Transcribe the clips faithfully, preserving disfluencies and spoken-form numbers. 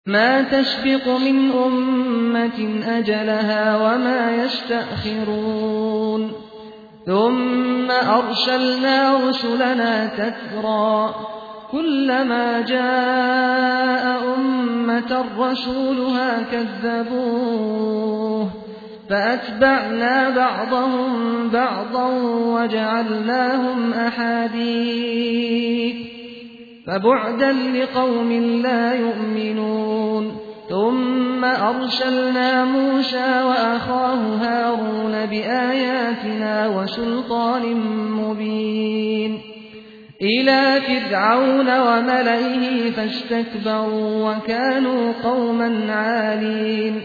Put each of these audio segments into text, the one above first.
ما تسبق من أمة أجلها وما يستأخرون ثم أرسلنا رسلنا تترى كلما جاء أمة رسولها كذبوه فأتبعنا بعضهم بعضا وجعلناهم أحاديث فبعدا لقوم لا يؤمنون ثم أرسلنا موسى وأخاه هارون بآياتنا وسلطان مبين إلى فرعون وملئه فاستكبروا وكانوا قوما عالين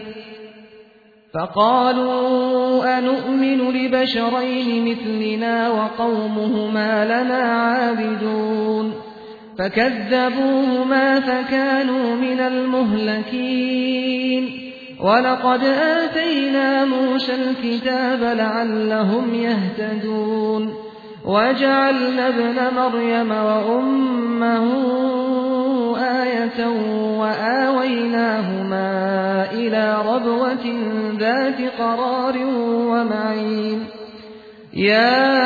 فقالوا أنؤمن لبشرين مثلنا وقومهما لنا عابدون فكذبوهما فكانوا من المهلكين ولقد آتينا موسى الكتاب لعلهم يهتدون وجعلنا ابن مريم وأمه آية وآويناهما إلى ربوة ذات قرار ومعين يا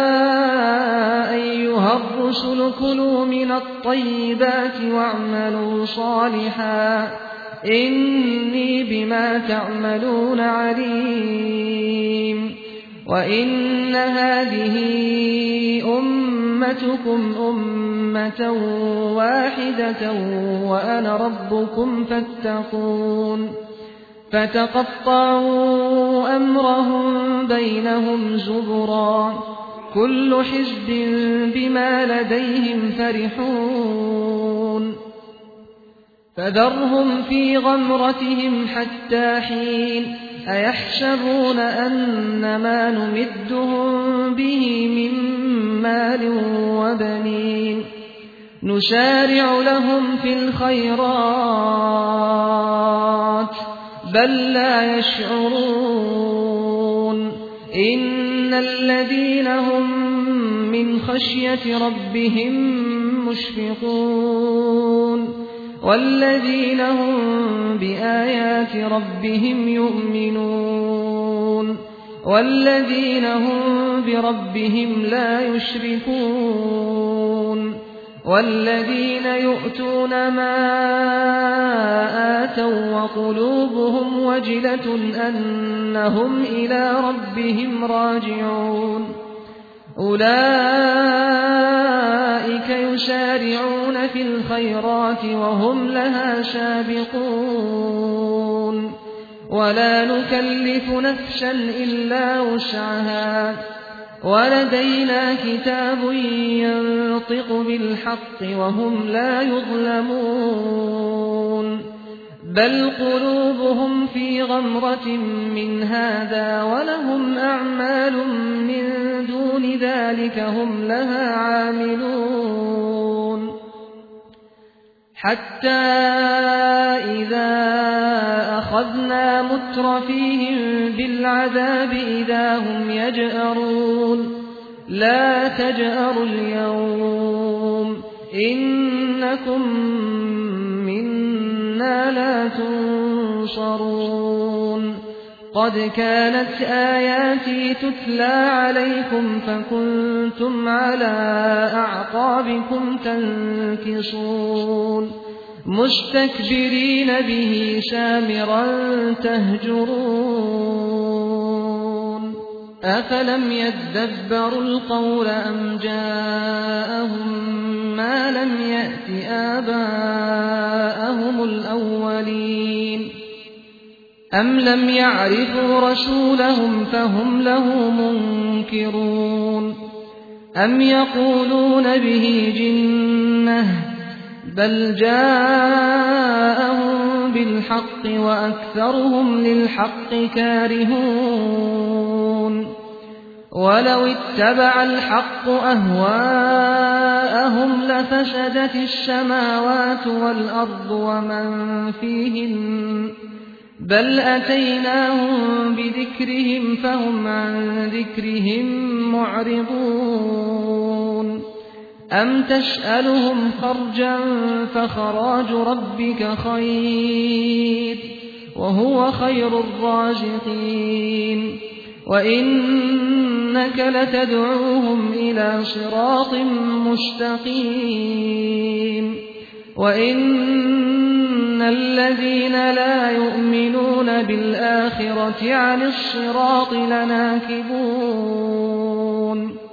أيها الرسل كلوا من الطيبات واعملوا صالحا إني بما تعملون عليم وإن هذه أمتكم أمة واحدة وأنا ربكم فاتقون فتقطعوا أمرهم بينهم زبرا كل حزب بما لديهم فرحون فذرهم في غمرتهم حتى حين أيحسبون أن ما نمدهم به من مال وبنين نسارع لهم في الخيرات بل لا يشعرون إن الذين هم من خشية ربهم مشفقون والذين هم بآيات ربهم يؤمنون والذين هم بربهم لا يشركون والذين يؤتون ما آتوا وقلوبهم وجلة أنهم إلى ربهم راجعون أولئك يسارعون في الخيرات وهم لها سابقون ولا نكلف نفسا إلا وسعها ولدينا كتاب ينطق بالحق وهم لا يظلمون بل قلوبهم في غمرة من هذا ولهم أعمال من دون ذلك هم لها عاملون حتى إذا أخذنا مترفيهم بالعذاب إذا هم يجأرون لا تجأروا اليوم إنكم منا لا تنصرون قد كانت آياتي تتلى عليكم فكنتم على أعقابكم تنكصون مستكبرين به سامرا تهجرون أفلم يدبروا القول أم جاءهم ما لم يأت آباءهم الأولين أم لم يعرفوا رسولهم فهم له منكرون أم يقولون به جنة بل جاءهم بالحق وأكثرهم للحق كارهون ولو اتبع الحق أهواءهم لفسدت السماوات والأرض ومن فيهن بل أتيناهم بذكرهم فهم عن ذكرهم معرضون أَمْ تَسْأَلُهُمْ خَرْجًا فَخَرَاجُ رَبِّكَ خَيْرٌ وَهُوَ خَيْرُ الرَّازِقِينَ وَإِنَّكَ لَتَدْعُوهُمْ إِلَى صِرَاطٍ مُسْتَقِيمٍ وَإِنَّ الَّذِينَ لَا يُؤْمِنُونَ بِالْآخِرَةِ عَنِ الصِّرَاطِ لَنَاكِبُونَ